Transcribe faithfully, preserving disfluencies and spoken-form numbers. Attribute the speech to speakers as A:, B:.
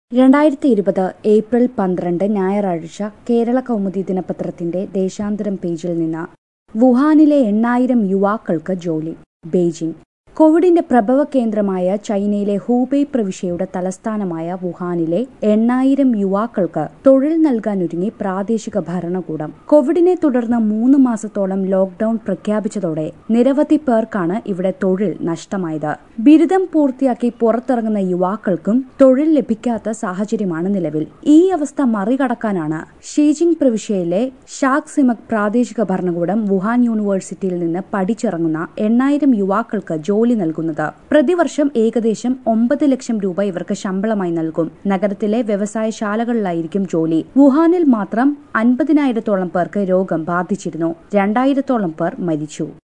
A: രണ്ടായിരത്തി ഇരുപത് ഏപ്രിൽ പന്ത്രണ്ട് ഞായറാഴ്ച കേരള കൗമുദി ദിനപത്രത്തിന്റെ ദേശാന്തരം പേജിൽ നിന്ന് വുഹാനിലെ എണ്ണായിരം യുവാക്കൾക്ക് ജോലി. ബെയ്ജിംഗ്. കോവിഡിന്റെ പ്രഭവ കേന്ദ്രമായ ചൈനയിലെ ഹൂബെയ് പ്രവിശ്യയുടെ തലസ്ഥാനമായ വുഹാനിലെ എണ്ണായിരം യുവാക്കൾക്ക് തൊഴിൽ നൽകാനൊരുങ്ങി പ്രാദേശിക ഭരണകൂടം. കോവിഡിനെ തുടർന്ന് മൂന്ന് മാസത്തോളം ലോക്ഡൌൺ പ്രഖ്യാപിച്ചതോടെ നിരവധി പേർക്കാണ് ഇവിടെ തൊഴിൽ നഷ്ടമായത്. ബിരുദം പൂർത്തിയാക്കി പുറത്തിറങ്ങുന്ന യുവാക്കൾക്കും തൊഴിൽ ലഭിക്കാത്ത സാഹചര്യമാണ് നിലവിൽ. ഈ അവസ്ഥ മറികടക്കാനാണ് ഷീജിംഗ് പ്രവിശ്യയിലെ ഷാക്സിമക് പ്രാദേശിക ഭരണകൂടം വുഹാൻ യൂണിവേഴ്സിറ്റിയിൽ നിന്ന് പഠിച്ചിറങ്ങുന്ന എണ്ണായിരം യുവാക്കൾക്ക് ജോലി നൽകുന്നത്. പ്രതിവർഷം ഏകദേശം ഒമ്പത് ലക്ഷം രൂപ ഇവർക്ക് ശമ്പളമായി നൽകും. നഗരത്തിലെ വ്യവസായശാലകളിലായിരിക്കും ജോലി. വുഹാനിൽ മാത്രം അൻപതിനായിരത്തോളം പേർക്ക് രോഗം ബാധിച്ചിരുന്നു. രണ്ടായിരത്തോളം പേർ മരിച്ചു.